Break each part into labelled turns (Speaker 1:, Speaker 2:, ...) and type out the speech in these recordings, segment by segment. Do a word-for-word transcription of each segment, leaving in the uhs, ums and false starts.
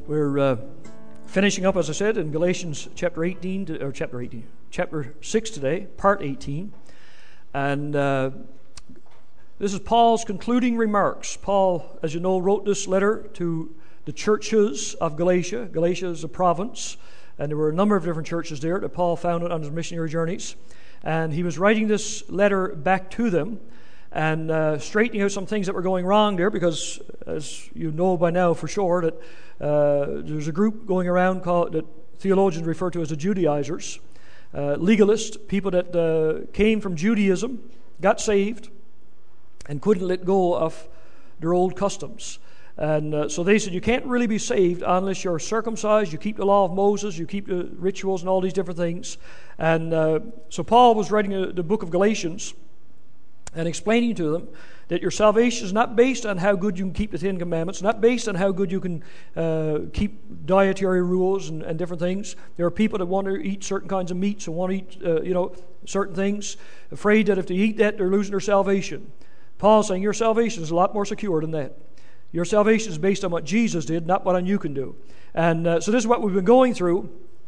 Speaker 1: We're uh, finishing up, as I said, in Galatians chapter eighteen, to, or chapter eighteen, chapter six today, part eighteen. And uh, this is Paul's concluding remarks. Paul, as you know, wrote this letter to the churches of Galatia. Galatia is a province, and there were a number of different churches there that Paul founded on his missionary journeys. And he was writing this letter back to them and uh, straightening out some things that were going wrong there, because, as you know by now for sure, that uh, there's a group going around called, that theologians refer to as the Judaizers, uh, legalists, people that uh, came from Judaism, got saved, and couldn't let go of their old customs. And uh, so they said, you can't really be saved unless you're circumcised, you keep the law of Moses, you keep the rituals and all these different things. And uh, so Paul was writing a, the book of Galatians and explaining to them that your salvation is not based on how good you can keep the Ten Commandments, not based on how good you can uh, keep dietary rules and, and different things. There are people that want to eat certain kinds of meats and want to eat, uh, you know, certain things, afraid that if they eat that, they're losing their salvation. Paul's saying your salvation is a lot more secure than that. Your salvation is based on what Jesus did, not what you can do. And uh, so this is what we've been going through.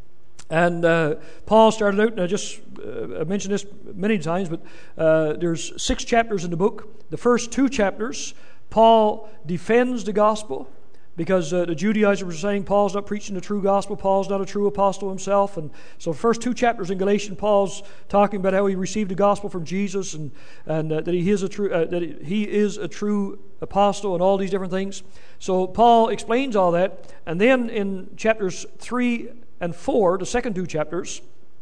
Speaker 1: And uh, Paul started out, and I just uh, I mentioned this many times, but uh, there's six chapters in the book. The first two chapters, Paul defends the gospel, because uh, the Judaizers were saying Paul's not preaching the true gospel, Paul's not a true apostle himself. And so the first two chapters in Galatians, Paul's talking about how he received the gospel from Jesus, and and uh, that he is a true uh, that he is a true apostle, and all these different things. So Paul explains all that, and then in chapters three and four, the second two chapters,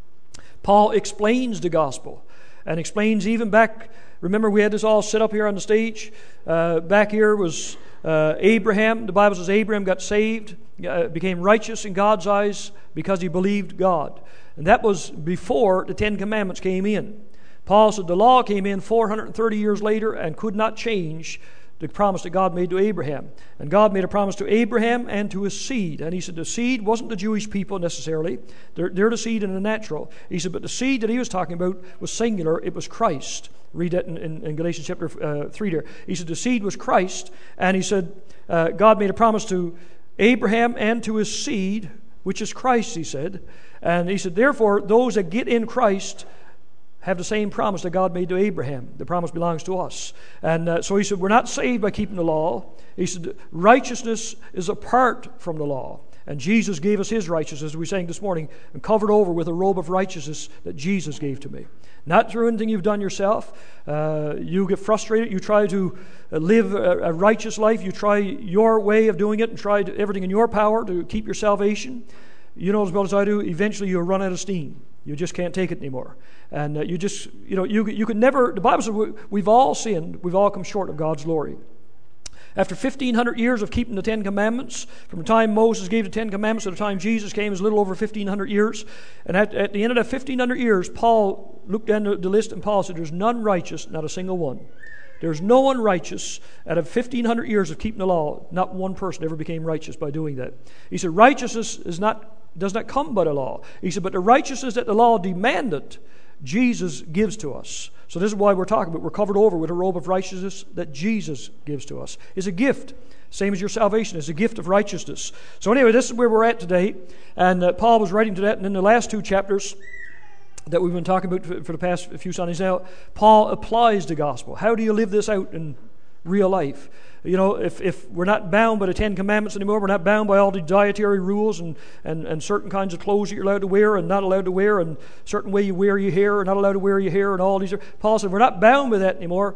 Speaker 1: Paul explains the gospel, and explains even back. Remember, we had this all set up here on the stage. Uh, back here was uh, Abraham. The Bible says Abraham got saved, uh, became righteous in God's eyes because he believed God. And that was before the Ten Commandments came in. Paul said the law came in four hundred thirty years later and could not change the promise that God made to Abraham. And God made a promise to Abraham and to his seed. And he said the seed wasn't the Jewish people necessarily. They're, they're the seed in the natural. He said, but the seed that he was talking about was singular. It was Christ. Read that in, in, in Galatians chapter uh, three there. He said the seed was Christ. And he said uh, God made a promise to Abraham and to his seed, which is Christ, he said. And he said, therefore, those that get in Christ have the same promise that God made to Abraham. The promise belongs to us. And uh, so he said, we're not saved by keeping the law. He said, righteousness is apart from the law. And Jesus gave us his righteousness, as we sang this morning, and covered over with a robe of righteousness that Jesus gave to me. Not through anything you've done yourself. Uh, you get frustrated. You try to live a, a righteous life. You try your way of doing it and try to, everything in your power to keep your salvation. You know as well as I do, eventually you'll run out of steam. You just can't take it anymore. And uh, you just, you know, you you could never, the Bible says we, we've all sinned. We've all come short of God's glory. After fifteen hundred years of keeping the Ten Commandments, from the time Moses gave the Ten Commandments to the time Jesus came, is a little over fifteen hundred years. And at, at the end of that fifteen hundred years, Paul looked down the list and Paul said, there's none righteous, not a single one. There's no one righteous. Out of fifteen hundred years of keeping the law, not one person ever became righteous by doing that. He said, righteousness is not does not come by the law. He said, but the righteousness that the law demanded, Jesus gives to us. So this is why we're talking about, we're covered over with a robe of righteousness that Jesus gives to us. It's a gift, same as your salvation is a gift of righteousness. So anyway, this is where we're at today. And uh, Paul was writing to that, and in the last two chapters that we've been talking about for, for the past few Sundays now, Paul applies the gospel. How do you live this out in real life? You know, if, if we're not bound by the Ten Commandments anymore, we're not bound by all the dietary rules and, and, and certain kinds of clothes that you're allowed to wear and not allowed to wear, and certain way you wear your hair or not allowed to wear your hair, and all these. Paul said, we're not bound by that anymore.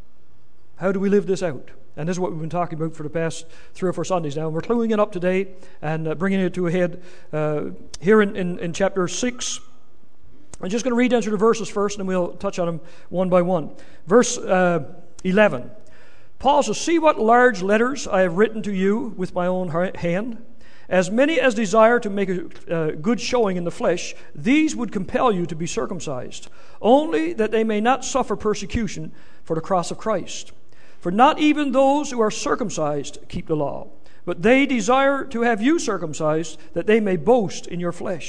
Speaker 1: How do we live this out? And this is what we've been talking about for the past three or four Sundays now. And we're cluing it up today and uh, bringing it to a head uh, here in, in, in chapter six. I'm just going to read down through the verses first, and then we'll touch on them one by one. Verse uh, eleven. Paul says, see what large letters I have written to you with my own hand. As many as desire to make a uh, good showing in the flesh, these would compel you to be circumcised, only that they may not suffer persecution for the cross of Christ. For not even those who are circumcised keep the law, but they desire to have you circumcised, that they may boast in your flesh.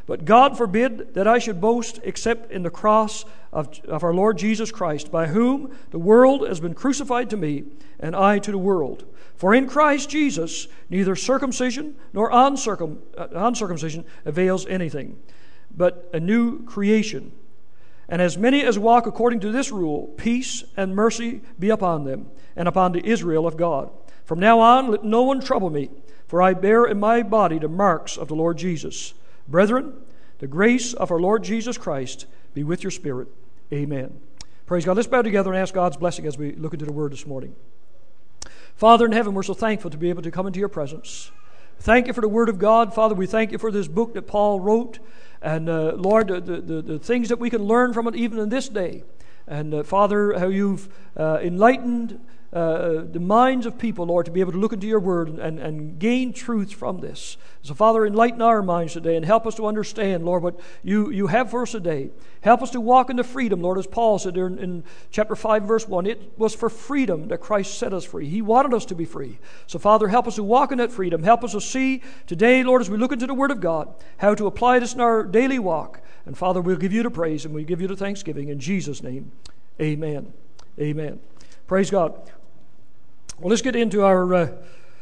Speaker 1: But God forbid that I should boast except in the cross of, of our Lord Jesus Christ, by whom the world has been crucified to me, and I to the world. For in Christ Jesus neither circumcision nor uncircum, uh, uncircumcision avails anything, but a new creation. And as many as walk according to this rule, peace and mercy be upon them, and upon the Israel of God. From now on let no one trouble me, for I bear in my body the marks of the Lord Jesus. Brethren, the grace of our Lord Jesus Christ be with your spirit. Amen. Praise God. Let's bow together and ask God's blessing as we look into the Word this morning. Father in heaven, we're so thankful to be able to come into your presence. Thank you for the Word of God. Father, we thank you for this book that Paul wrote. And uh, Lord, the, the, the things that we can learn from it even in this day. And uh, Father, how you've uh, enlightened uh, the minds of people, Lord, to be able to look into your word and, and, and gain truth from this. So Father, enlighten our minds today and help us to understand, Lord, what you, you have for us today. Help us to walk in the freedom, Lord, as Paul said there in, in chapter five, verse one. It was for freedom that Christ set us free. He wanted us to be free. So Father, help us to walk in that freedom. Help us to see today, Lord, as we look into the Word of God, how to apply this in our daily walk. And Father, we'll give you the praise and we'll give you the thanksgiving. In Jesus' name, amen. Amen. Praise God. Well, let's get into our uh,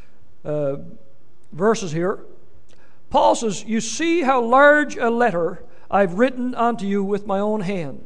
Speaker 1: uh, verses here. Paul says, you see how large a letter I've written unto you with my own hand.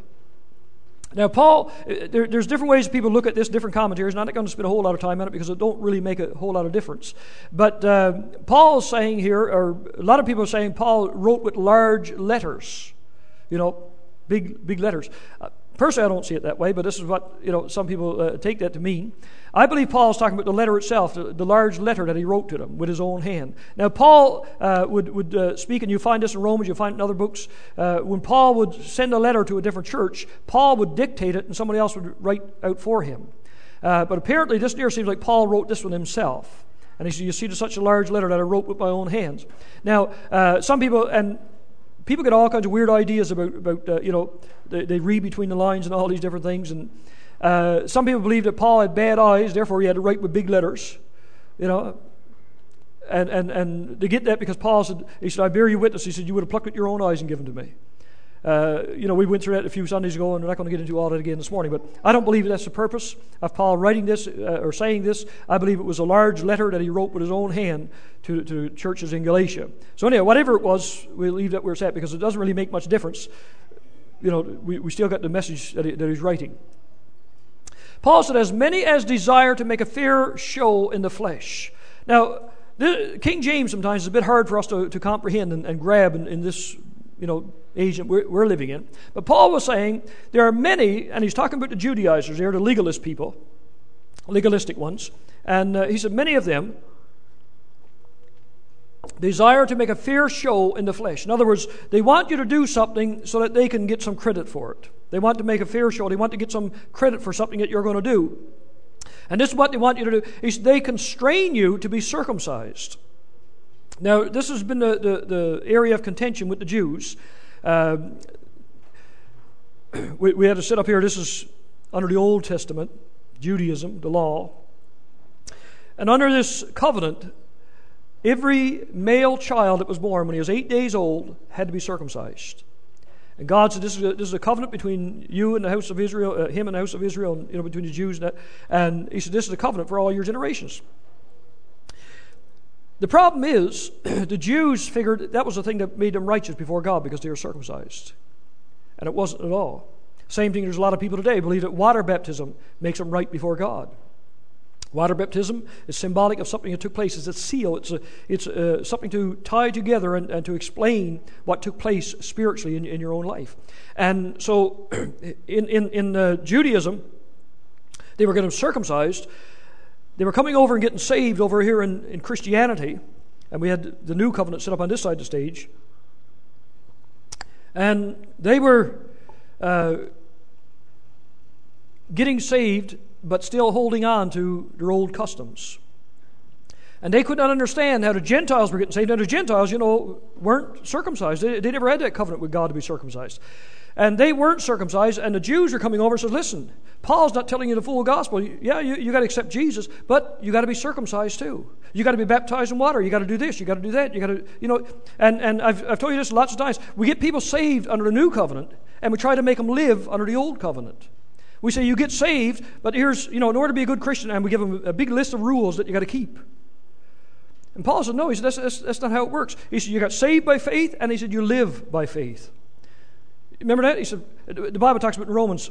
Speaker 1: Now, Paul, there, there's different ways people look at this, different commentaries, and I'm not going to spend a whole lot of time on it because it don't really make a whole lot of difference. But uh, Paul is saying here, or a lot of people are saying Paul wrote with large letters, you know, big big letters. Uh, Personally, I don't see it that way, but this is what, you know, some people uh, take that to mean. I believe Paul's talking about the letter itself, the, the large letter that he wrote to them with his own hand. Now, Paul uh, would, would uh, speak, and you find this in Romans, you find it in other books. Uh, when Paul would send a letter to a different church, Paul would dictate it, and somebody else would write out for him. Uh, but apparently, this here seems like Paul wrote this one himself. And he said, you see, to such a large letter that I wrote with my own hands. Now, uh, some people, and people get all kinds of weird ideas about, about uh, you know, they, they read between the lines and all these different things. And uh, some people believe that Paul had bad eyes, therefore he had to write with big letters, you know. And and and they get that because Paul said, he said, I bear you witness. He said, you would have plucked with your own eyes and given to me. Uh, you know, we went through that a few Sundays ago, and we're not going to get into all that again this morning. But I don't believe that's the purpose of Paul writing this uh, or saying this. I believe it was a large letter that he wrote with his own hand to, to churches in Galatia. So anyway, whatever it was, we'll leave that where it's at because it doesn't really make much difference. You know, we, we still got the message that, he, that he's writing. Paul said, as many as desire to make a fair show in the flesh. Now, the, King James sometimes is a bit hard for us to, to comprehend and, and grab in, in this, you know, age that we're, we're living in. But Paul was saying there are many, and he's talking about the Judaizers, they're the legalist people, legalistic ones. And uh, he said many of them desire to make a fair show in the flesh. In other words, they want you to do something so that they can get some credit for it. They want to make a fair show. They want to get some credit for something that you're going to do. And this is what they want you to do. He said they constrain you to be circumcised. Now, this has been the, the, the area of contention with the Jews. Um, we, we had to sit up here. This is under the Old Testament, Judaism, the law. And under this covenant, every male child that was born when he was eight days old had to be circumcised. And God said, this is a, this is a covenant between you and the house of Israel, uh, him and the house of Israel, and, you know, between the Jews. And, that. and he said, this is a covenant for all your generations. The problem is, the Jews figured that was the thing that made them righteous before God because they were circumcised. And it wasn't at all. Same thing, there's a lot of people today who believe that water baptism makes them right before God. Water baptism is symbolic of something that took place. It's a seal. It's a, it's a, something to tie together and, and to explain what took place spiritually in, in your own life. And so in, in, in uh, Judaism, they were getting circumcised. They were coming over and getting saved over here in, in Christianity. And we had the new covenant set up on this side of the stage. And they were uh, getting saved, but still holding on to their old customs. And they could not understand how the Gentiles were getting saved. Now, the Gentiles, you know, weren't circumcised. They, they never had that covenant with God to be circumcised. And they weren't circumcised, and the Jews are coming over and says, listen, Paul's not telling you the full gospel. Yeah, you, you got to accept Jesus, but you got to be circumcised too. You got to be baptized in water. You got to do this. You got to do that. You got to, you know, and, and I've, I've told you this lots of times. We get people saved under the new covenant, and we try to make them live under the old covenant. We say you get saved, but here's, you know, in order to be a good Christian, and we give them a big list of rules that you got to keep. And Paul said, no, he said, that's, that's, that's not how it works. He said, you got saved by faith, and he said, you live by faith. Remember that? He said, the Bible talks about in Romans,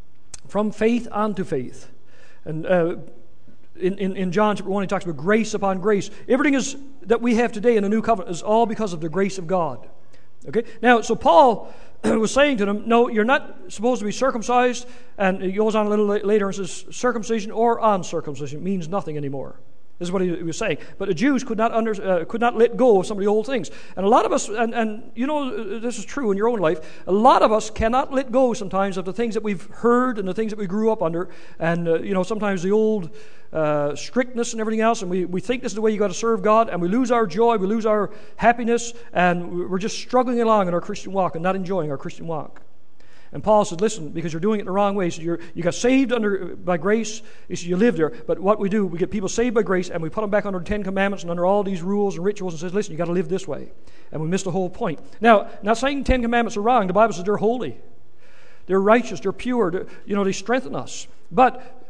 Speaker 1: from faith unto faith. And uh, in, in, in John chapter one, he talks about grace upon grace. Everything is that we have today in the new covenant is all because of the grace of God. Okay? Now, so Paul was saying to them, no, you're not supposed to be circumcised. And he goes on a little later and says, circumcision or uncircumcision means nothing anymore. This is what he was saying. But the Jews could not under, uh, could not let go of some of the old things. And a lot of us, and, and you know this is true in your own life, a lot of us cannot let go sometimes of the things that we've heard and the things that we grew up under. And, uh, you know, sometimes the old uh, strictness and everything else. And we, we think this is the way you got to serve God. And we lose our joy, we lose our happiness. And we're just struggling along in our Christian walk and not enjoying our Christian walk. And Paul said, listen, because you're doing it the wrong way. So you're, you got saved under by grace. He said, you live there. But what we do, we get people saved by grace, and we put them back under the Ten Commandments and under all these rules and rituals and says, listen, you got to live this way. And we miss the whole point. Now, not saying Ten Commandments are wrong. The Bible says they're holy. They're righteous. They're pure. They're, you know, they strengthen us. But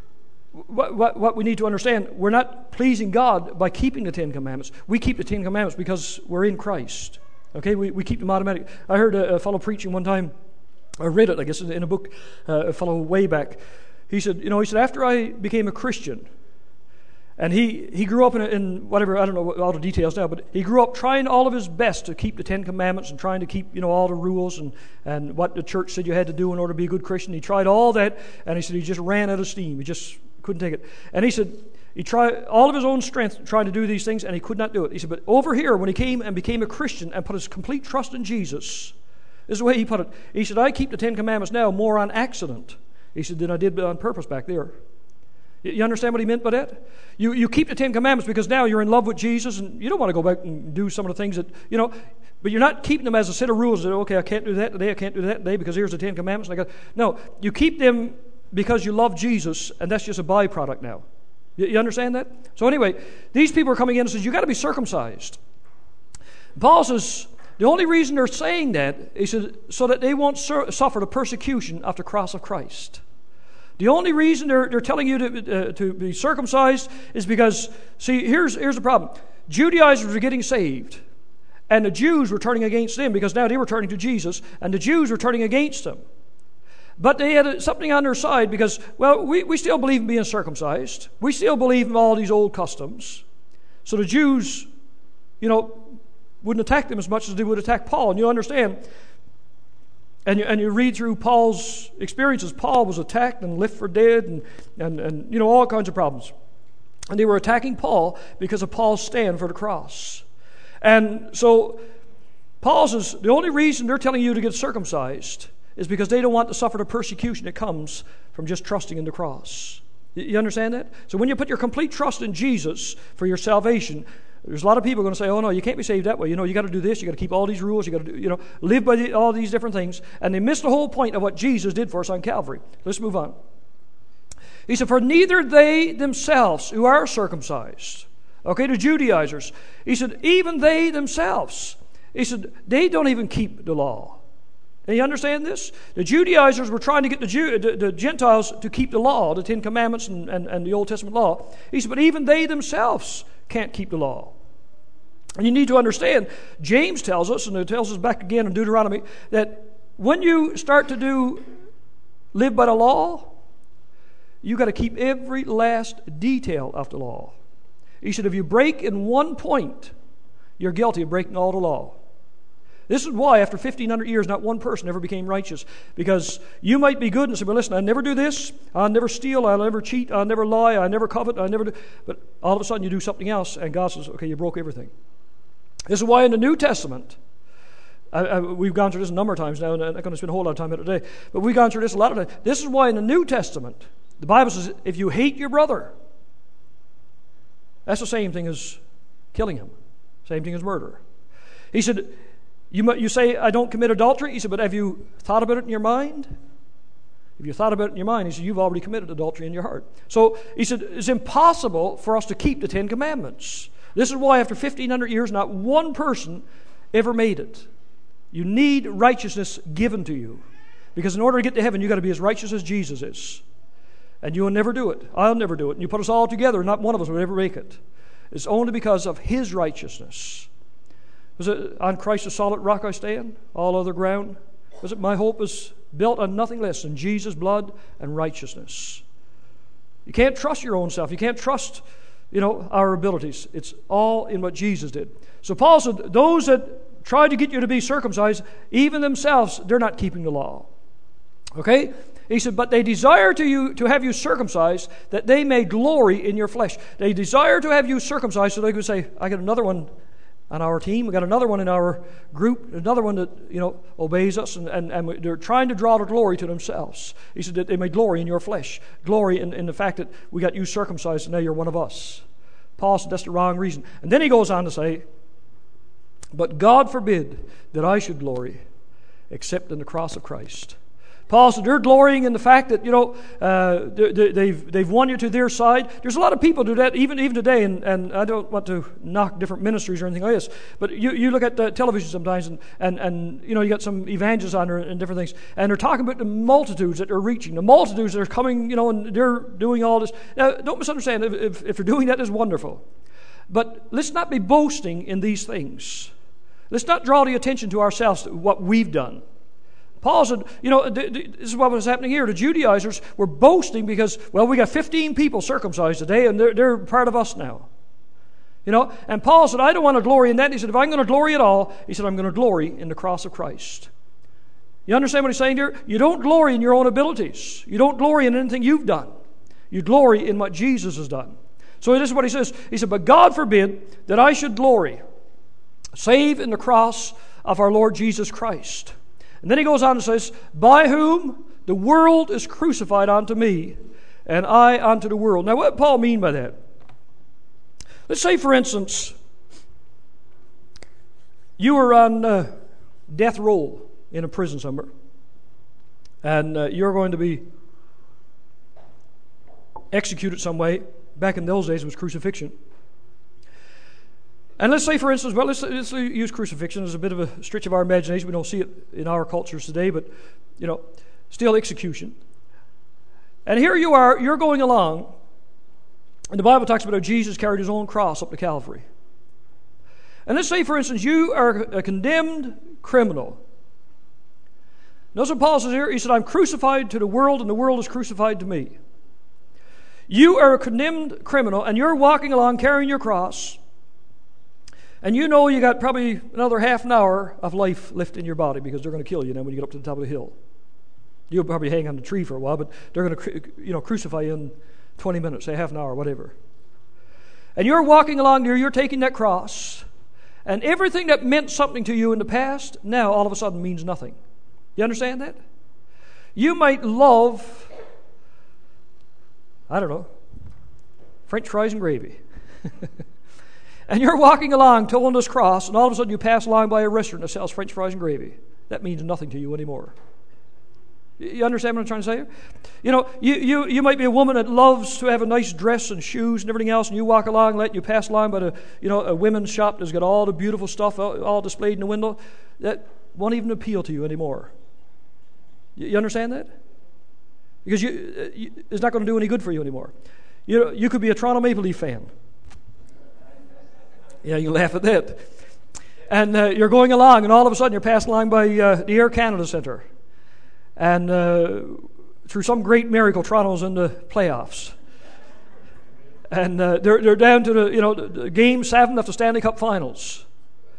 Speaker 1: what, what, what we need to understand, we're not pleasing God by keeping the Ten Commandments. We keep the Ten Commandments because we're in Christ. Okay, we, we keep them automatic. I heard a, a fellow preaching one time. I read it, I guess, in a book, uh, a fellow way back. He said, you know, he said, after I became a Christian, and he, he grew up in, a, in whatever, I don't know all the details now, but he grew up trying all of his best to keep the Ten Commandments and trying to keep, you know, all the rules and, and what the church said you had to do in order to be a good Christian. He tried all that, and he said he just ran out of steam. He just couldn't take it. And he said he tried all of his own strength trying to do these things, and he could not do it. He said, but over here, when he came and became a Christian and put his complete trust in Jesus, this is the way he put it. He said, I keep the Ten Commandments now more on accident, he said, than I did on purpose back there. You understand what he meant by that? You you keep the Ten Commandments because now you're in love with Jesus, and you don't want to go back and do some of the things that, you know, but you're not keeping them as a set of rules that, okay, I can't do that today, I can't do that today because here's the Ten Commandments. And I got, no, you keep them because you love Jesus, and that's just a byproduct now. You, you understand that? So anyway, these people are coming in and says, you got to be circumcised. Paul says, the only reason they're saying that is so that they won't sur- suffer the persecution of the cross of Christ. The only reason they're, they're telling you to, uh, to be circumcised is because, see, here's, here's the problem. Judaizers were getting saved, and the Jews were turning against them because now they were turning to Jesus, and the Jews were turning against them. But they had something on their side because, well, we, we still believe in being circumcised. We still believe in all these old customs. So the Jews, you know, wouldn't attack them as much as they would attack Paul. And you understand, and you, and you read through Paul's experiences, Paul was attacked and left for dead and, and, and, you know, all kinds of problems. And they were attacking Paul because of Paul's stand for the cross. And so Paul says, the only reason they're telling you to get circumcised is because they don't want to suffer the persecution that comes from just trusting in the cross. You understand that? So when you put your complete trust in Jesus for your salvation, there's a lot of people going to say, oh, no, you can't be saved that way. You know, you got to do this. You got to keep all these rules. You got to, do, you know, live by the, all these different things. And they miss the whole point of what Jesus did for us on Calvary. Let's move on. He said, for neither they themselves who are circumcised, okay, the Judaizers, he said, even they themselves, he said, they don't even keep the law. And you understand this? The Judaizers were trying to get the, Jew, the, the Gentiles to keep the law, the Ten Commandments and, and, and the Old Testament law. He said, but even they themselves can't keep the law. And you need to understand, James tells us, and it tells us back again in Deuteronomy, that when you start to do live by the law, you got to keep every last detail of the law. He said, if you break in one point, you're guilty of breaking all the law. This is why after fifteen hundred years, not one person ever became righteous. Because you might be good and say, well, listen, I never do this. I'll never steal. I'll never cheat. I'll never lie. I never covet. I never do. But all of a sudden you do something else, and God says, okay, you broke everything. This is why in the New Testament, I, I, we've gone through this a number of times now, and I'm not going to spend a whole lot of time here today, but we've gone through this a lot of times. This is why in the New Testament, the Bible says, if you hate your brother, that's the same thing as killing him. Same thing as murder. He said, You, might, you say, I don't commit adultery. He said, but have you thought about it in your mind? If you thought about it in your mind, he said, you've already committed adultery in your heart. So he said, it's impossible for us to keep the Ten Commandments. This is why after fifteen hundred years, not one person ever made it. You need righteousness given to you. Because in order to get to heaven, you've got to be as righteous as Jesus is. And you will never do it. I'll never do it. And you put us all together, not one of us will ever make it. It's only because of His righteousness. Was it on Christ a solid rock I stand? All other ground? Was it my hope is built on nothing less than Jesus' blood and righteousness? You can't trust your own self. You can't trust, you know, our abilities. It's all in what Jesus did. So Paul said, those that try to get you to be circumcised, even themselves, they're not keeping the law. Okay? He said, but they desire to you to have you circumcised, that they may glory in your flesh. They desire to have you circumcised so they could say, I got another one on our team. We got another one in our group, another one that, you know, obeys us, and, and, and they're trying to draw the glory to themselves. He said that they may glory in your flesh. Glory in, in the fact that we got you circumcised and now you're one of us. Paul said that's the wrong reason. And then he goes on to say, but God forbid that I should glory except in the cross of Christ. Paul said they're glorying in the fact that, you know, uh, they, they've they've won you to their side. There's a lot of people do that even even today, and, and I don't want to knock different ministries or anything like this, but you, you look at uh, television sometimes, and, and, and, you know, you got some evangelists on there and different things, and they're talking about the multitudes that they're reaching, the multitudes that are coming, you know, and they're doing all this. Now, don't misunderstand, if, if, if they're doing that, it's wonderful. But let's not be boasting in these things. Let's not draw the attention to ourselves to what we've done. Paul said, you know, this is what was happening here. The Judaizers were boasting because, well, we got fifteen people circumcised today, and they're, they're part of us now. You know, and Paul said, I don't want to glory in that. He said, if I'm going to glory at all, he said, I'm going to glory in the cross of Christ. You understand what he's saying here? You don't glory in your own abilities. You don't glory in anything you've done. You glory in what Jesus has done. So this is what he says. He said, but God forbid that I should glory, save in the cross of our Lord Jesus Christ. And then he goes on and says, by whom the world is crucified unto me, and I unto the world. Now, what did Paul mean by that? Let's say, for instance, you were on uh, death row in a prison somewhere, and uh, you're going to be executed some way. Back in those days, it was crucifixion. And let's say, for instance, well, let's, let's use crucifixion as a bit of a stretch of our imagination. We don't see it in our cultures today, but, you know, still execution. And here you are, you're going along, and the Bible talks about how Jesus carried his own cross up to Calvary. And let's say, for instance, you are a condemned criminal. Notice what Paul says here. He said, I'm crucified to the world, and the world is crucified to me. You are a condemned criminal, and you're walking along carrying your cross, and you know you got probably another half an hour of life left in your body because they're going to kill you now when you get up to the top of the hill. You'll probably hang on the tree for a while, but they're going to, you know, crucify you in twenty minutes, say half an hour, whatever. And you're walking along there, you're taking that cross, and everything that meant something to you in the past now all of a sudden means nothing. You understand that? You might love, I don't know, French fries and gravy. And you're walking along towing this cross, and all of a sudden you pass along by a restaurant that sells French fries and gravy. That means nothing to you anymore. You understand what I'm trying to say here? You know, you, you, you might be a woman that loves to have a nice dress and shoes and everything else, and you walk along, let you pass along by the, you know, a women's shop that's got all the beautiful stuff all, all displayed in the window. That won't even appeal to you anymore. You, you understand that? Because you, you, it's not going to do any good for you anymore. You know, you could be a Toronto Maple Leaf fan. Yeah, you laugh at that. And uh, you're going along, and all of a sudden you're passing along by uh, the Air Canada Centre. And uh, through some great miracle, Toronto's in the playoffs. And uh, they're they're down to the, you know, the game seven of the Stanley Cup Finals.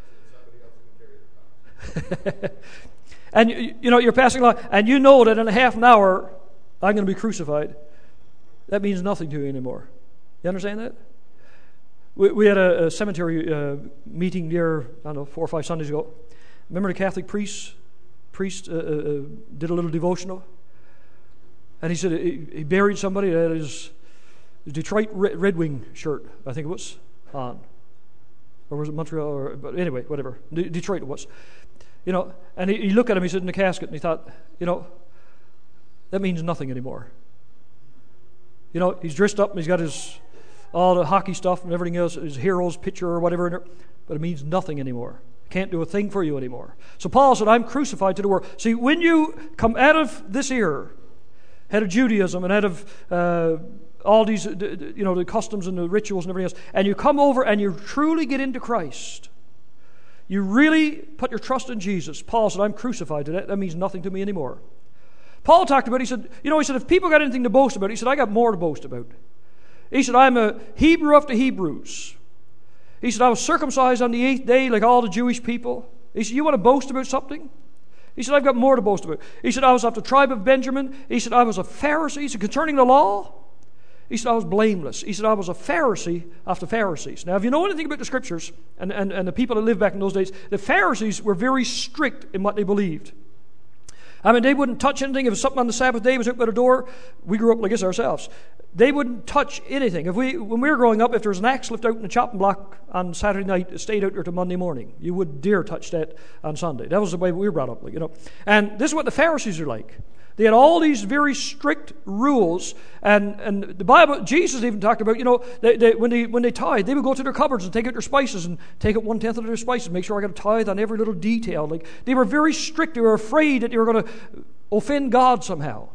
Speaker 1: And you, you know, you're passing along, and you know that in a half an hour I'm going to be crucified. That means nothing to you anymore. You understand that? We, we had a, a cemetery uh, meeting there, I don't know, four or five Sundays ago. Remember the Catholic priest? Priest uh, uh, did a little devotional, and he said he, he buried somebody that had his, his Detroit Red, Red Wing shirt, I think it was, on, or was it Montreal? Or but anyway, whatever, De- Detroit it was. You know, and he, he looked at him, he said in the casket, and he thought, you know, that means nothing anymore. You know, he's dressed up and he's got his, all the hockey stuff and everything else, his hero's picture or whatever in there, but it means nothing anymore. Can't do a thing for you anymore. So Paul said, I'm crucified to the world. See, when you come out of this era, out of Judaism and out of uh, all these, you know, the customs and the rituals and everything else, and you come over and you truly get into Christ, you really put your trust in Jesus. Paul said, I'm crucified to that. That means nothing to me anymore. Paul talked about, he said, you know, he said, if people got anything to boast about, he said, I got more to boast about. He said, I'm a Hebrew of the Hebrews. He said, I was circumcised on the eighth day like all the Jewish people. He said, you want to boast about something? He said, I've got more to boast about. He said, I was of the tribe of Benjamin. He said, I was a Pharisee. He said, concerning the law, he said, I was blameless. He said, I was a Pharisee of the Pharisees. Now, if you know anything about the Scriptures and, and, and the people that lived back in those days, the Pharisees were very strict in what they believed. I mean, they wouldn't touch anything. If something on the Sabbath day was open at a door, we grew up like this ourselves. They wouldn't touch anything. If we, when we were growing up, if there was an axe left out in the chopping block on Saturday night, it stayed out there till Monday morning. You wouldn't dare touch that on Sunday. That was the way we were brought up, like, you know. And this is what the Pharisees are like. They had all these very strict rules, and, and the Bible, Jesus even talked about, you know, they, they, when they when they tithe, they would go to their cupboards and take out their spices and take out one tenth of their spices, make sure I got a tithe on every little detail. Like, they were very strict. They were afraid that they were going to offend God somehow.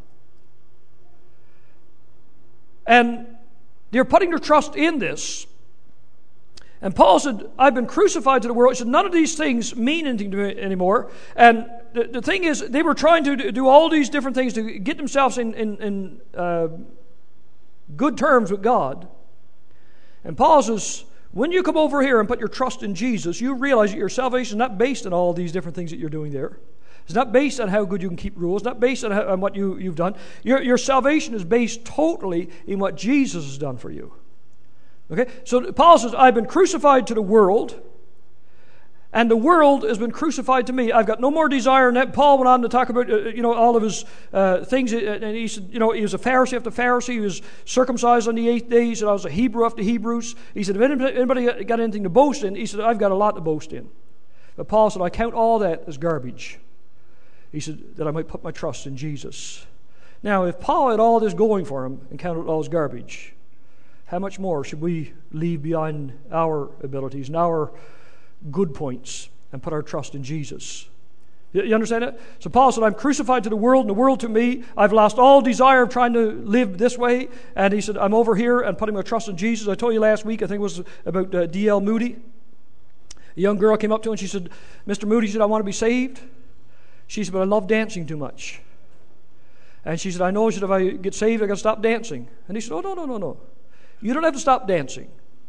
Speaker 1: And they're putting their trust in this. And Paul said, I've been crucified to the world. He said, none of these things mean anything to me anymore. And the, the thing is, they were trying to do all these different things to get themselves in, in, in uh, good terms with God. And Paul says, when you come over here and put your trust in Jesus, you realize that your salvation is not based on all these different things that you're doing there. It's not based on how good you can keep rules. It's not based on, how, on what you, you've done. Your, your salvation is based totally in what Jesus has done for you. Okay? So Paul says, I've been crucified to the world, and the world has been crucified to me. I've got no more desire in that. Paul went on to talk about, uh, you know, all of his uh, things, and he said, you know, he was a Pharisee after Pharisee. He was circumcised on the eighth day. He said, I was a Hebrew after Hebrews. He said, if anybody got anything to boast in, he said, I've got a lot to boast in. But Paul said, I count all that as garbage. He said, that I might put my trust in Jesus. Now, if Paul had all this going for him and counted it all as garbage, how much more should we leave behind our abilities and our good points and put our trust in Jesus? You, you understand that? So Paul said, I'm crucified to the world and the world to me. I've lost all desire of trying to live this way. And he said, I'm over here and putting my trust in Jesus. I told you last week, I think it was about uh, D L Moody. A young girl came up to him and she said, Mister Moody, she said, I want to be saved. She said, but I love dancing too much. And she said, I know, she said, if I get saved, I got to stop dancing. And he said, oh, no, no, no, no. You don't have to stop dancing.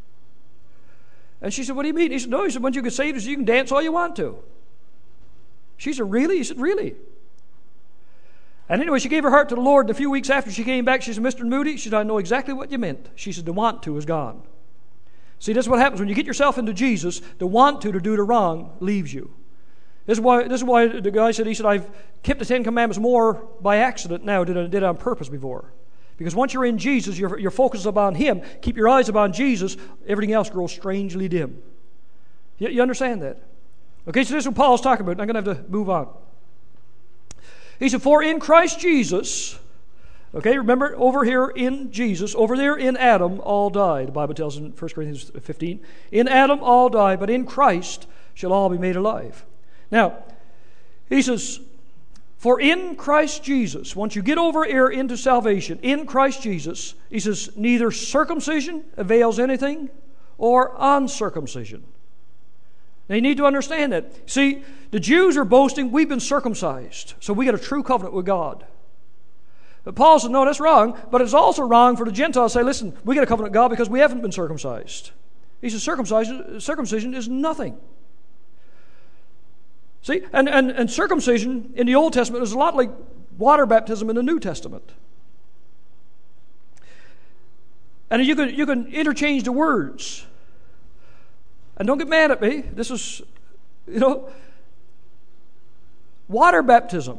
Speaker 1: And she said, what do you mean? He said, no, he said, once you get saved, you can dance all you want to. She said, really? He said, really? And anyway, she gave her heart to the Lord, and a few weeks after she came back, she said, Mister Moody, she said, I know exactly what you meant. She said, the want to is gone. See, that's what happens when you get yourself into Jesus. The want to to do the wrong leaves you. This is why this is why the guy said, he said, I've kept the Ten Commandments more by accident now than I did on purpose before. Because once you're in Jesus, your, your focus is upon Him. Keep your eyes upon Jesus. Everything else grows strangely dim. You, you understand that? Okay, so this is what Paul's talking about. I'm going to have to move on. He said, for in Christ Jesus, okay, remember, over here in Jesus, over there in Adam, all died. The Bible tells in First Corinthians fifteen, in Adam all die, but in Christ shall all be made alive. Now, he says, for in Christ Jesus, once you get over here into salvation, in Christ Jesus, he says, neither circumcision avails anything or uncircumcision. Now you need to understand that. See, the Jews are boasting, we've been circumcised, so we got a true covenant with God. But Paul said, no, that's wrong, but it's also wrong for the Gentiles to say, listen, we got a covenant with God because we haven't been circumcised. He says, circumcision, circumcision is nothing. See, and, and, and circumcision in the Old Testament is a lot like water baptism in the New Testament. And you can, you can interchange the words. And don't get mad at me. This is, you know, water baptism.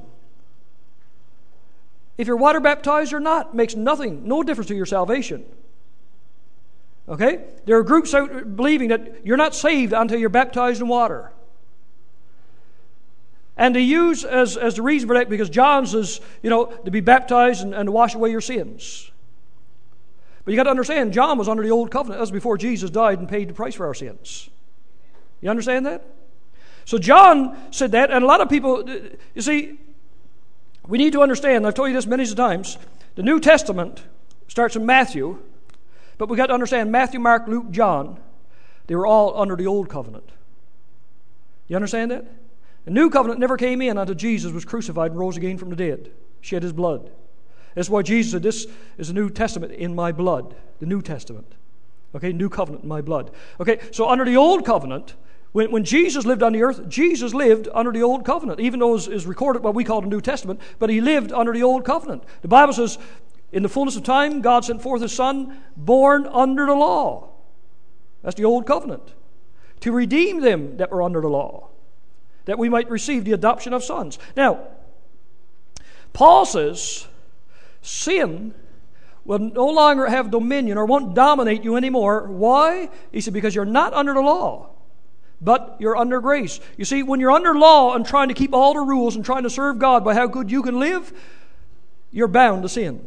Speaker 1: If you're water baptized or not, makes nothing, no difference to your salvation. Okay? There are groups out believing that you're not saved until you're baptized in water. And they use as, as the reason for that because John says, you know, to be baptized and, and to wash away your sins. But you got to understand, John was under the old covenant. That was before Jesus died and paid the price for our sins. You understand that? So John said that, and a lot of people, you see, we need to understand, I've told you this many times, the New Testament starts in Matthew, but we got to understand Matthew, Mark, Luke, John, they were all under the old covenant. You understand that? The new covenant never came in until Jesus was crucified and rose again from the dead, shed his blood. That's why Jesus said, this is the New Testament in my blood. The New Testament. Okay, New Covenant in my blood. Okay, so under the Old Covenant, when, when Jesus lived on the earth, Jesus lived under the Old Covenant, even though it is recorded what we call the New Testament, but he lived under the Old Covenant. The Bible says, in the fullness of time, God sent forth his Son, born under the law. That's the Old Covenant. To redeem them that were under the law, that we might receive the adoption of sons. Now, Paul says, sin will no longer have dominion or won't dominate you anymore. Why? He said, because you're not under the law, but you're under grace. You see, when you're under law and trying to keep all the rules and trying to serve God by how good you can live, you're bound to sin.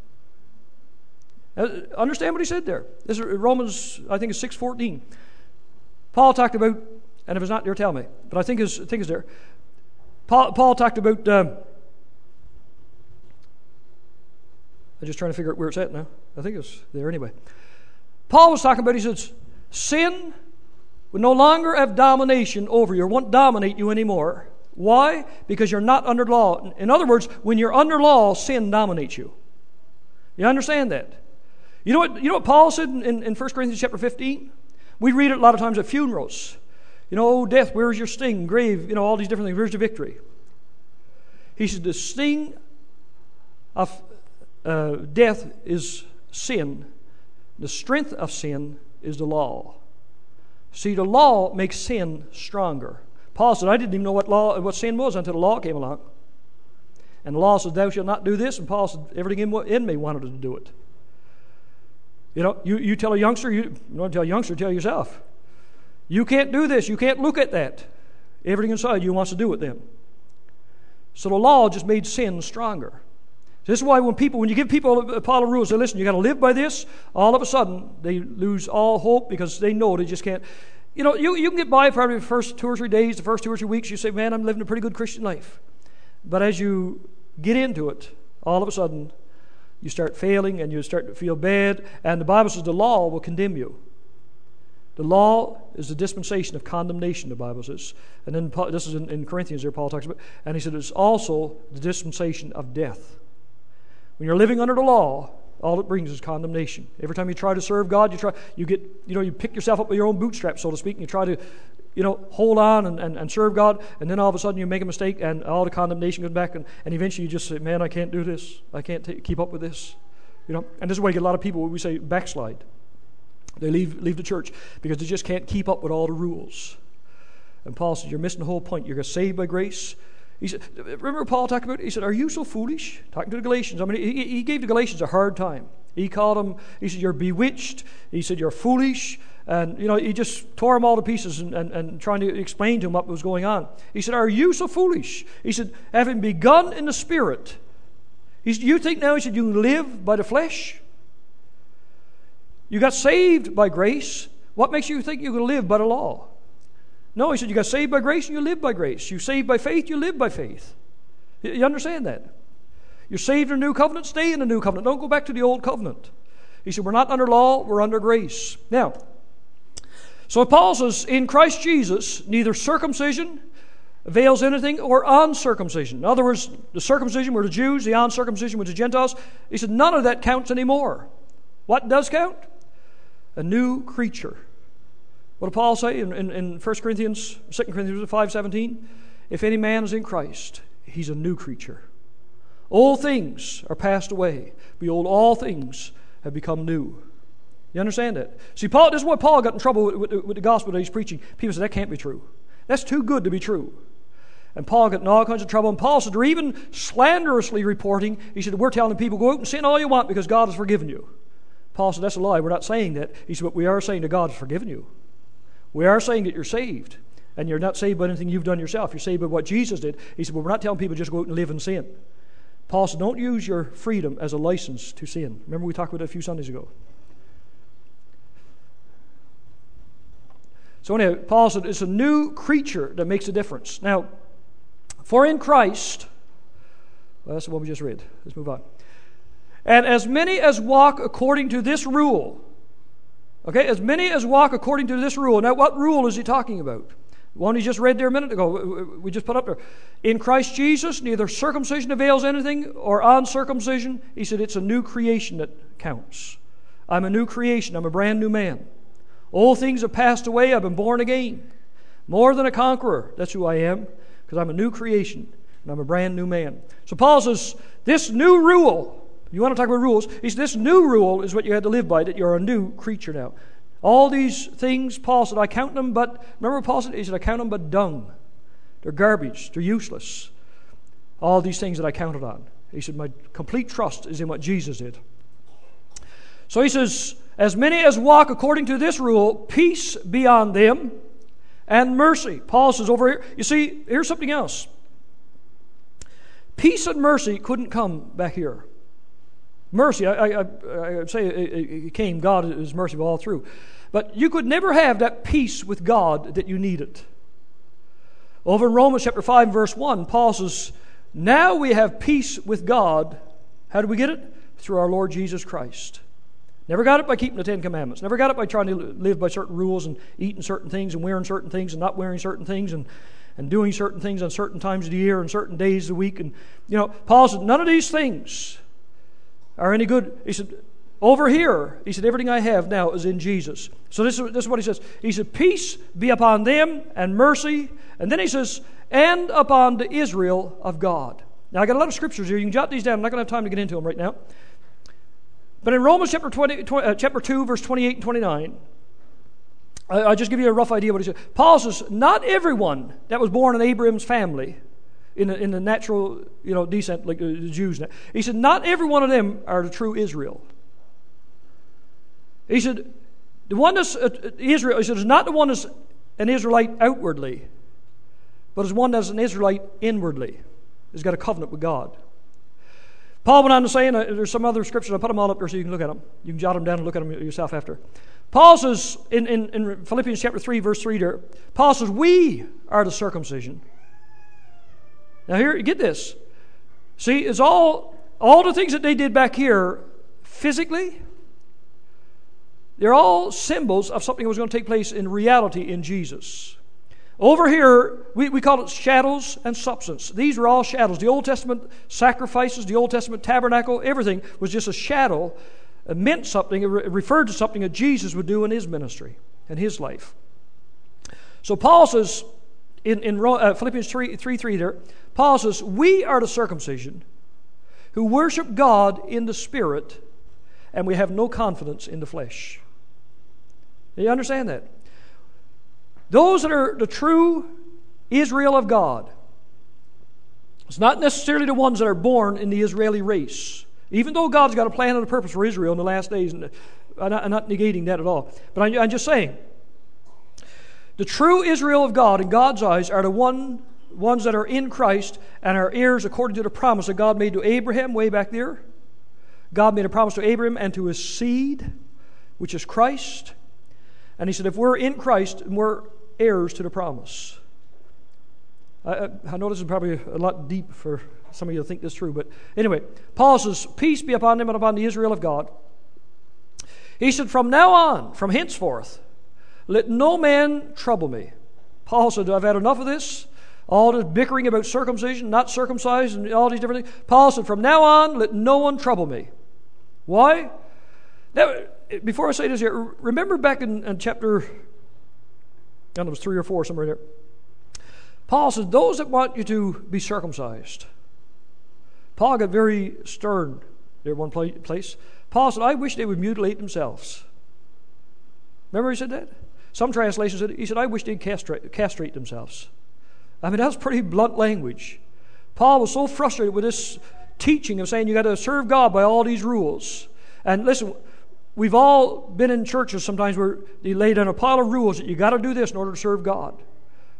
Speaker 1: Uh, understand what he said there? This is Romans, I think it's six fourteen. Paul talked about, and if it's not there, tell me, but I think it's, I think it's there. Paul, Paul talked about, uh, I'm just trying to figure out where it's at now. I think it's there anyway. Paul was talking about, he says, sin will no longer have domination over you, or won't dominate you anymore. Why? Because you're not under law. In other words, when you're under law, sin dominates you. You understand that? You know what, you know what Paul said in, in First Corinthians chapter fifteen? We read it a lot of times at funerals. You know, oh, death, where's your sting? Grave, you know, all these different things. Where's your victory? He said, the sting of uh, death is sin. The strength of sin is the law. See, the law makes sin stronger. Paul said, I didn't even know what law, what sin was until the law came along. And the law says, thou shalt not do this. And Paul said, everything in, in me wanted to do it. You know, you, you tell a youngster, you, you don't tell a youngster, tell yourself. You can't do this. You can't look at that. Everything inside you wants to do it then. So the law just made sin stronger. This is why when people, when you give people a pile of rules, say, listen, you got to live by this, all of a sudden they lose all hope because they know they just can't. You know, you, you can get by probably the first two or three days, the first two or three weeks, you say, man, I'm living a pretty good Christian life. But as you get into it, all of a sudden, you start failing and you start to feel bad. And the Bible says the law will condemn you. The law is the dispensation of condemnation, the Bible says. And then Paul, this is in, in Corinthians there, Paul talks about. And he said it's also the dispensation of death. When you're living under the law, all it brings is condemnation. Every time you try to serve God, you try, you get, you know, you pick yourself up with your own bootstraps, so to speak, and you try to, you know, hold on and, and, and serve God, and then all of a sudden you make a mistake, and all the condemnation comes back, and, and eventually you just say, man, I can't do this. I can't t- keep up with this. You know, and this is why you get a lot of people, we say, backslide. They leave leave the church because they just can't keep up with all the rules. And Paul said, you're missing the whole point. You're saved by grace. He said, remember Paul talked about it? He said, are you so foolish? Talking to the Galatians. I mean, he, he gave the Galatians a hard time. He called them, he said, you're bewitched. He said, you're foolish. And, you know, he just tore them all to pieces and, and, and trying to explain to them what was going on. He said, are you so foolish? He said, having begun in the Spirit. He said, you think now, he said, you can live by the flesh? You got saved by grace. What makes you think you can live by the law? No, he said, you got saved by grace and you live by grace. You saved by faith, you live by faith. You understand that? You're saved in the new covenant, stay in the new covenant. Don't go back to the old covenant. He said, we're not under law, we're under grace. Now, so Paul says, in Christ Jesus, neither circumcision avails anything or uncircumcision. In other words, the circumcision were the Jews, the uncircumcision were the Gentiles. He said, none of that counts anymore. What does count? A new creature. What did Paul say in, in, in First Corinthians, Second Corinthians five seventeen? If any man is in Christ, he's a new creature. Old things are passed away. Behold, all things have become new. You understand that? See, Paul, this is why Paul got in trouble with, with, with the gospel that he's preaching. People said, that can't be true. That's too good to be true. And Paul got in all kinds of trouble. And Paul said, they're even slanderously reporting. He said, we're telling people, go out and sin all you want because God has forgiven you. Paul said, that's a lie. We're not saying that. He said, but we are saying that God has forgiven you. We are saying that you're saved. And you're not saved by anything you've done yourself. You're saved by what Jesus did. He said, well, we're not telling people just go out and live in sin. Paul said, don't use your freedom as a license to sin. Remember we talked about it a few Sundays ago. So anyhow, Paul said it's a new creature that makes a difference. Now, for in Christ, well, that's the one we just read. Let's move on. And as many as walk according to this rule, okay, as many as walk according to this rule. Now, what rule is he talking about? The one he just read there a minute ago. We just put up there. In Christ Jesus, neither circumcision avails anything or uncircumcision. He said it's a new creation that counts. I'm a new creation. I'm a brand new man. Old things have passed away. I've been born again. More than a conqueror. That's who I am, because I'm a new creation and I'm a brand new man. So Paul says, this new rule, you want to talk about rules, he said, this new rule is what you had to live by, that you're a new creature now. All these things, Paul said, I count them but, remember what Paul said? He said, I count them but dung. They're garbage. They're useless. All these things that I counted on. He said, my complete trust is in what Jesus did. So he says, as many as walk according to this rule, peace be on them and mercy. Paul says over here, you see, here's something else. Peace and mercy couldn't come back here. Mercy, I, I, I say it came, God is merciful all through. But you could never have that peace with God that you needed. Over in Romans chapter five, verse one, Paul says, now we have peace with God. How do we get it? Through our Lord Jesus Christ. Never got it by keeping the Ten Commandments. Never got it by trying to live by certain rules and eating certain things and wearing certain things and not wearing certain things and, and doing certain things on certain times of the year and certain days of the week. And, you know, Paul said, none of these things are any good. He said, over here, he said, everything I have now is in Jesus. So this is, this is what he says. He said, peace be upon them and mercy. And then he says, and upon the Israel of God. Now, I got a lot of scriptures here. You can jot these down. I'm not going to have time to get into them right now. But in Romans chapter twenty, twenty, uh, chapter two, verse twenty-eight and twenty-nine, I, I'll just give you a rough idea of what he said. Paul says, not everyone that was born in Abraham's family, in the, in the natural, you know, descent, like the Jews. He said, not every one of them are the true Israel. He said, the one that's uh, Israel, he said, is not the one that's an Israelite outwardly, but is one that's an Israelite inwardly. He's got a covenant with God. Paul went on to say, and there's some other scriptures, I'll put them all up there so you can look at them. You can jot them down and look at them yourself after. Paul says, in, in, in Philippians chapter three, verse three there, Paul says, we are the circumcision. Now here, get this. See, it's all, all the things that they did back here, physically, they're all symbols of something that was going to take place in reality in Jesus. Over here, we, we call it shadows and substance. These were all shadows. The Old Testament sacrifices, the Old Testament tabernacle, everything was just a shadow. It meant something, it re- referred to something that Jesus would do in his ministry and his life. So Paul says, in, in uh, Philippians three, three three there, Paul says, we are the circumcision who worship God in the Spirit, and we have no confidence in the flesh. Do you understand that? Those that are the true Israel of God, it's not necessarily the ones that are born in the Israeli race. Even though God's got a plan and a purpose for Israel in the last days, and I'm not, I'm not negating that at all. But I'm, I'm just saying, the true Israel of God in God's eyes are the one, ones that are in Christ and are heirs according to the promise that God made to Abraham way back there. God made a promise to Abraham and to his seed, which is Christ. And he said, if we're in Christ, we're heirs to the promise. I, I know this is probably a lot deep for some of you to think this through, but anyway, Paul says, peace be upon them and upon the Israel of God. He said, from now on, from henceforth, let no man trouble me. Paul said, I've had enough of this, all this bickering about circumcision, not circumcised, and all these different things. Paul said, from now on, let no one trouble me. Why? Now, before I say this here, remember back in, in chapter, I don't know, it was three or four, somewhere there. Paul says, those that want you to be circumcised. Paul got very stern there at one place. Paul said, I wish they would mutilate themselves. Remember he said that? Some translations said, he said, I wish they'd castrate, castrate themselves. I mean, that was pretty blunt language. Paul was so frustrated with this teaching of saying you got to serve God by all these rules. And listen, we've all been in churches sometimes where they lay down a pile of rules that you got to do this in order to serve God.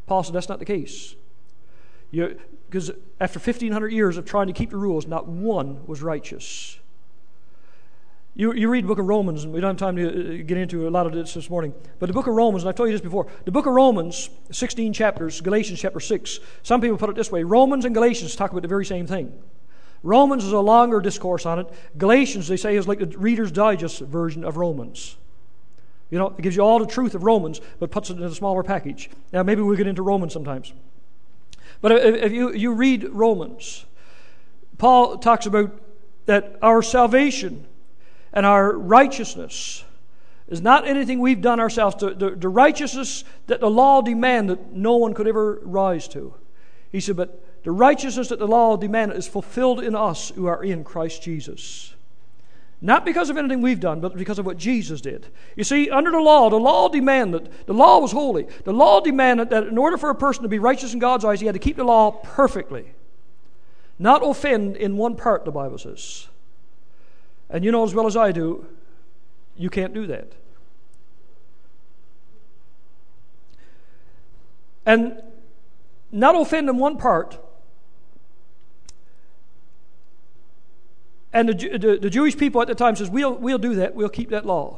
Speaker 1: Paul said that's not the case. Because after fifteen hundred years of trying to keep the rules, not one was righteous. You, you read the book of Romans, and we don't have time to get into a lot of this this morning, but the book of Romans, and I've told you this before, the book of Romans, sixteen chapters, Galatians chapter six, some people put it this way, Romans and Galatians talk about the very same thing. Romans is a longer discourse on it. Galatians, they say, is like the Reader's Digest version of Romans. You know, it gives you all the truth of Romans, but puts it in a smaller package. Now, maybe we'll get into Romans sometimes. But if you, you read Romans, Paul talks about that our salvation and our righteousness is not anything we've done ourselves. The, the, the righteousness that the law demanded, no one could ever rise to. He said, but the righteousness that the law demanded is fulfilled in us who are in Christ Jesus. Not because of anything we've done, but because of what Jesus did. You see, under the law, the law demanded, the law was holy. The law demanded that in order for a person to be righteous in God's eyes, he had to keep the law perfectly. Not offend in one part, the Bible says. And you know as well as I do, you can't do that. And not offend in one part. And the, the, the Jewish people at the time says, we'll, we'll do that, we'll keep that law.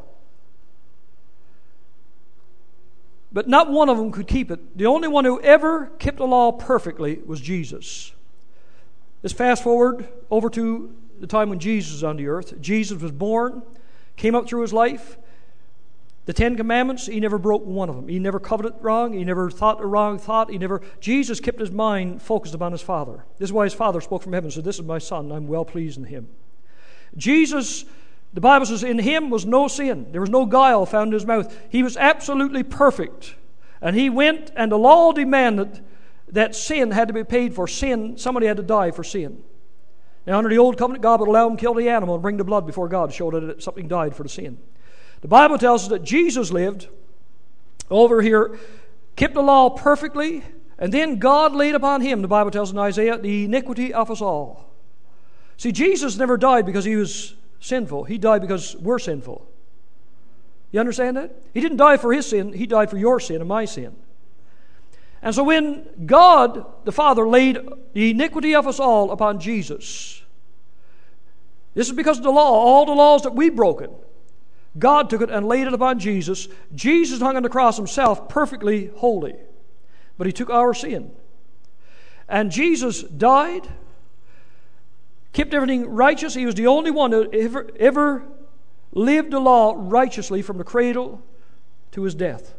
Speaker 1: But not one of them could keep it. The only one who ever kept the law perfectly was Jesus. Let's fast forward over to the time when Jesus was on the earth. Jesus was born, came up through his life. The Ten Commandments, he never broke one of them. He never coveted wrong. He never thought the wrong thought. He never. Jesus kept his mind focused upon his Father. This is why his Father spoke from heaven and said, this is my Son, I'm well pleased in him. Jesus, the Bible says, in him was no sin. There was no guile found in his mouth. He was absolutely perfect. And he went, and the law demanded that sin had to be paid for. Sin, somebody had to die for sin. Now, under the old covenant, God would allow him to kill the animal and bring the blood before God to show that something died for the sin. The Bible tells us that Jesus lived over here, kept the law perfectly, and then God laid upon him, the Bible tells in Isaiah, the iniquity of us all. See, Jesus never died because he was sinful. He died because we're sinful. You understand that? He didn't die for his sin. He died for your sin and my sin. And so when God, the Father, laid the iniquity of us all upon Jesus, this is because of the law, all the laws that we've broken. God took it and laid it upon Jesus. Jesus hung on the cross himself, perfectly holy. But he took our sin. And Jesus died, kept everything righteous. He was the only one who ever, ever lived the law righteously from the cradle to his death.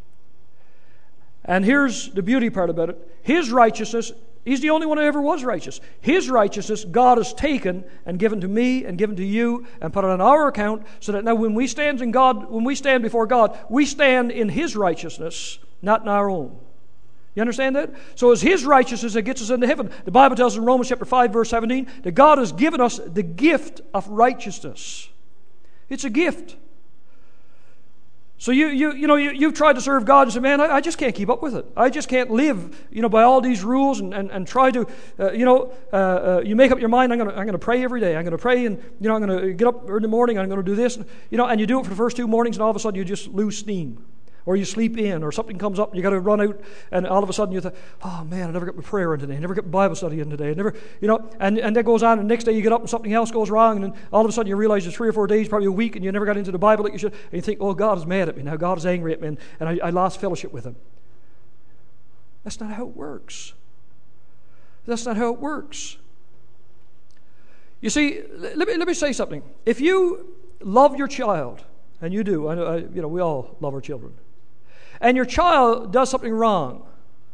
Speaker 1: And here's the beauty part about it. His righteousness, he's the only one who ever was righteous. His righteousness, God has taken and given to me and given to you and put it on our account so that now when we stand in God, when we stand before God, we stand in his righteousness, not in our own. You understand that? So it's his righteousness that gets us into heaven. The Bible tells us in Romans chapter five, verse seventeen, that God has given us the gift of righteousness. It's a gift. So you you you know you you've tried to serve God and say, man, I, I just can't keep up with it. I just can't live you know by all these rules and and, and try to uh, you know uh, uh, you make up your mind. I'm gonna I'm gonna pray every day. I'm gonna pray and you know I'm gonna get up in the morning. I'm gonna do this. And, you know and you do it for the first two mornings and all of a sudden you just lose steam. Or you sleep in, or something comes up, and you got to run out, and all of a sudden you think, "Oh man, I never got my prayer in today. I never got my Bible study in today. I never, you know." And and that goes on, and the next day you get up, and something else goes wrong, and then all of a sudden you realize it's three or four days, probably a week, and you never got into the Bible like you should, and you think, "Oh, God is mad at me now. God is angry at me, and, and I, I lost fellowship with Him." That's not how it works. That's not how it works. You see, let me let me say something. If you love your child, and you do, I know, I, you know, we all love our children. And your child does something wrong.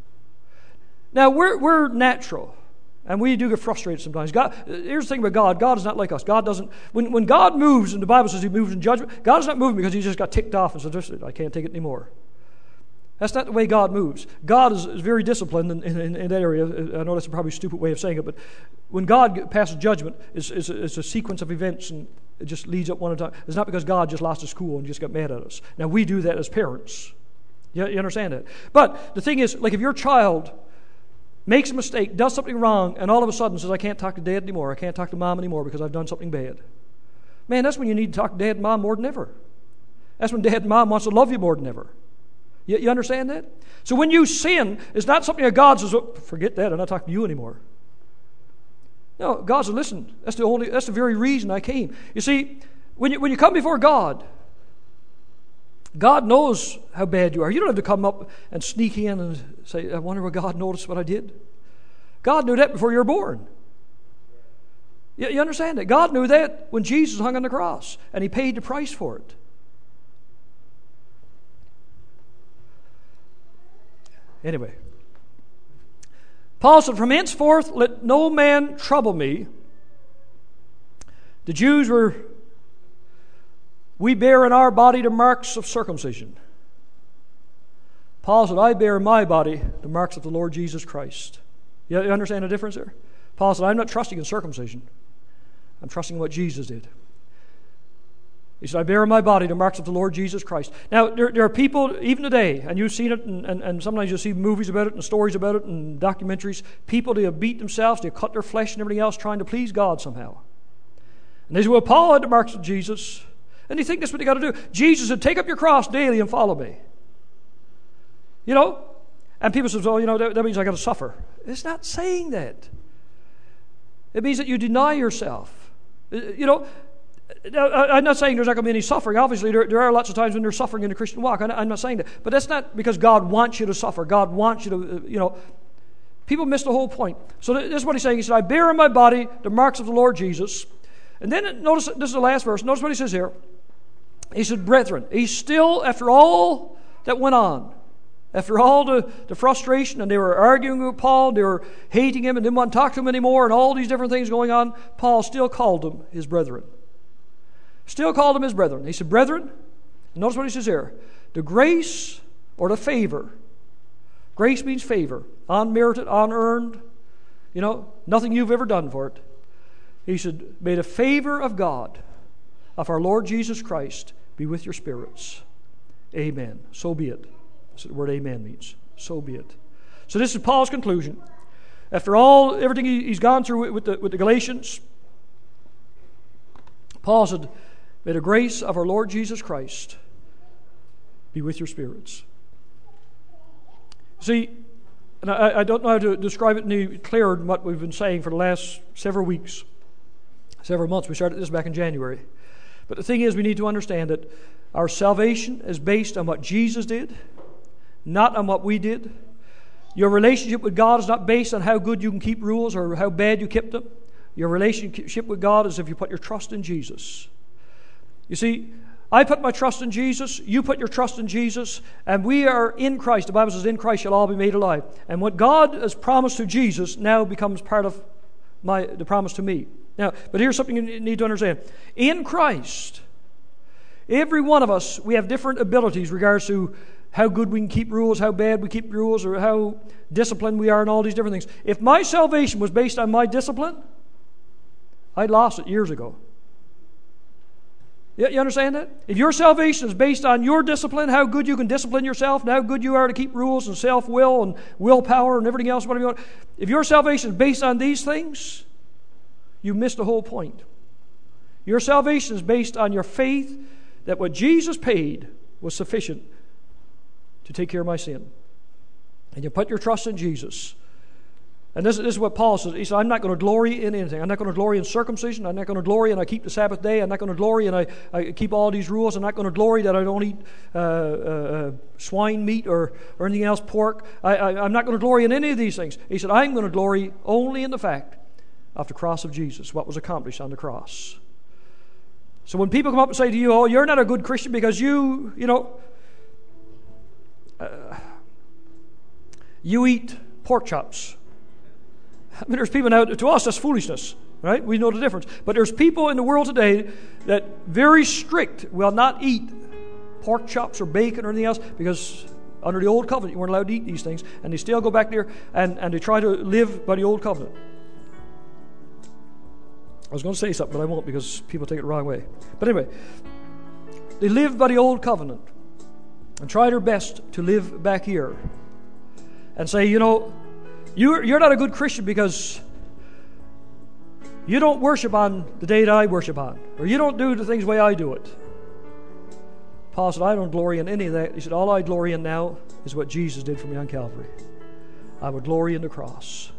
Speaker 1: Now, we're we're natural, and we do get frustrated sometimes. God, here's the thing about God. God is not like us. God doesn't, when, when God moves, and the Bible says He moves in judgment, God is not moving because He just got ticked off and said, I can't take it anymore. That's not the way God moves. God is, is very disciplined in, in, in that area. I know that's a probably stupid way of saying it, but when God passes judgment, it's, it's, a, it's a sequence of events, and it just leads up one at a time. It's not because God just lost his cool and just got mad at us. Now, we do that as parents. You, you understand that? But the thing is, like if your child makes a mistake, does something wrong, and all of a sudden says, I can't talk to Dad anymore, I can't talk to Mom anymore because I've done something bad. Man, that's when you need to talk to Dad and Mom more than ever. That's when Dad and Mom wants to love you more than ever. You, you understand that? So when you sin, it's not something that God says, oh, forget that, I'm not talking to you anymore. No, God says, listen, that's the only, that's the very reason I came. You see, when you, when you come before God, God knows how bad you are. You don't have to come up and sneak in and say, I wonder what God noticed what I did. God knew that before you were born. You, you understand that? God knew that when Jesus hung on the cross, and He paid the price for it. Anyway, Paul said, from henceforth let no man trouble me. The Jews were, we bear in our body the marks of circumcision. Paul said, I bear in my body the marks of the Lord Jesus Christ. You understand the difference there? Paul said, I'm not trusting in circumcision. I'm trusting in what Jesus did. He said, I bear in my body the marks of the Lord Jesus Christ. Now, there, there are people, even today, and you've seen it, and, and, and sometimes you'll see movies about it, and stories about it, and documentaries, people, they have beat themselves, they cut their flesh and everything else, trying to please God somehow. And they say, well, Paul had the marks of Jesus, and you think that's what they got to do. Jesus said, take up your cross daily and follow me. You know? And people say, well, you know, that, that means I got to suffer. It's not saying that. It means that you deny yourself. You know, I'm not saying there's not going to be any suffering. Obviously, there, there are lots of times when there's suffering in the Christian walk. I'm not saying that. But that's not because God wants you to suffer. God wants you to, you know. People miss the whole point. So this is what he's saying. He said, I bear in my body the marks of the Lord Jesus. And then notice, this is the last verse. Notice what he says here. He said, brethren. He's still, after all that went on, after all the, the frustration, and they were arguing with Paul, they were hating him and didn't want to talk to him anymore, and all these different things going on, Paul still called them his brethren. Still called them his brethren. He said, brethren, notice what he says here. The grace or the favor. Grace means favor. Unmerited, unearned. You know, nothing you've ever done for it. He said, may the favor of God, of our Lord Jesus Christ, be with your spirits. Amen. So be it. That's what the word amen means. So be it. So this is Paul's conclusion. After all, everything he's gone through with the, with the Galatians, Paul said, may the grace of our Lord Jesus Christ be with your spirits. See, and I, I don't know how to describe it any clearer than what we've been saying for the last several weeks, several months. We started this back in January. But the thing is, we need to understand that our salvation is based on what Jesus did, not on what we did. Your relationship with God is not based on how good you can keep rules or how bad you kept them. Your relationship with God is if you put your trust in Jesus. You see, I put my trust in Jesus, you put your trust in Jesus, and we are in Christ. The Bible says, in Christ shall all be made alive. And what God has promised to Jesus now becomes part of my the promise to me. Now, but here's something you need to understand. In Christ, every one of us, we have different abilities in regards to how good we can keep rules, how bad we keep rules, or how disciplined we are, and all these different things. If my salvation was based on my discipline, I'd lost it years ago. You understand that? If your salvation is based on your discipline, how good you can discipline yourself, and how good you are to keep rules and self-will and willpower and everything else, whatever you want. If your salvation is based on these things, you missed the whole point. Your salvation is based on your faith that what Jesus paid was sufficient to take care of my sin. And you put your trust in Jesus. And this, this is what Paul says. He said, I'm not going to glory in anything. I'm not going to glory in circumcision. I'm not going to glory and I keep the Sabbath day. I'm not going to glory and I, I keep all these rules. I'm not going to glory that I don't eat uh, uh, swine meat or, or anything else, pork. I, I, I'm not going to glory in any of these things. He said, I'm going to glory only in the fact of the cross of Jesus, what was accomplished on the cross. So when people come up and say to you, oh, you're not a good Christian because you, you know, uh, you eat pork chops. I mean, there's people now, to us, that's foolishness, right? We know the difference. But there's people in the world today that very strict will not eat pork chops or bacon or anything else because under the old covenant you weren't allowed to eat these things. And they still go back there and, and they try to live by the old covenant. I was going to say something, but I won't because people take it the wrong way. But anyway, they live by the old covenant and try their best to live back here and say, you know, You're, you're not a good Christian because you don't worship on the day that I worship on. Or you don't do the things the way I do it. Paul said, I don't glory in any of that. He said, all I glory in now is what Jesus did for me on Calvary. I would glory in the cross.